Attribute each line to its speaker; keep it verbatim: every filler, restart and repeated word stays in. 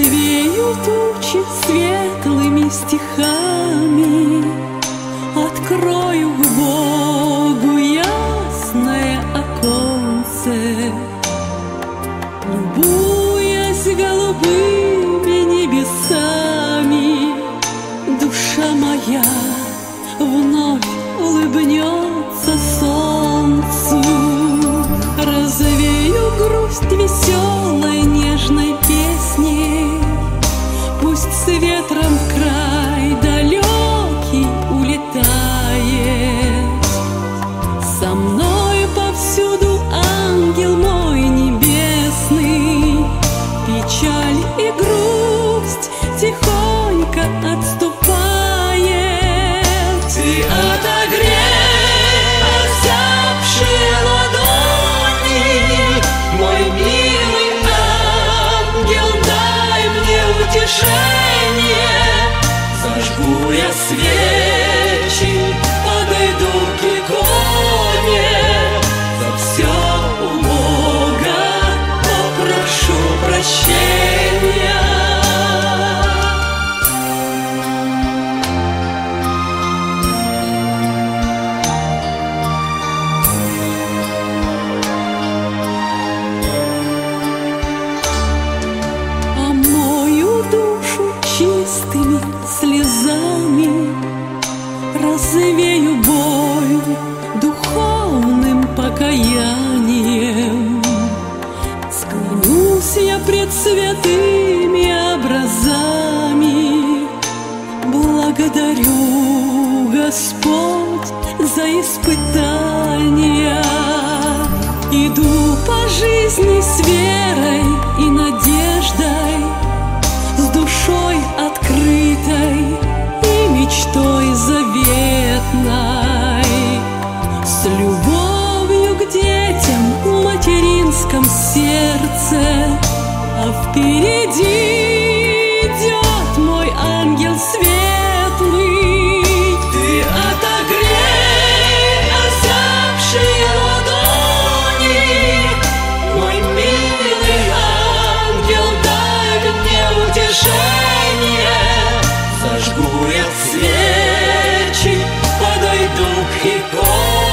Speaker 1: Развею тучи светлыми стихами, открою к Богу ясное оконце, любуясь голубыми небесами, душа моя вновь улыбнется солнцу. Развею грусть веселой нежной песней, пусть с ветром в край далекий улетает. Со мной повсюду ангел мой небесный, печаль и грусть тихонько отступает. Ты отогрей озябшие ладони, мой милый ангел, дай мне утешение. Зажгу я свечи, подойду к иконе, за все у Бога попрошу прощения. Чистыми слезами развею боль духовным покаянием. Склонюсь я пред святыми образами, благодарю, Господь, за испытания. Иду по жизни с верой и надеждой, с душой открытой и мечтой заветной, с любовью к детям в материнском сердце, а впереди идет мой ангел светлый. Ты отогрей озябшие ладони, мой милый ангел, дай мне утешение. Зажгу я свечи, подойду к иконе,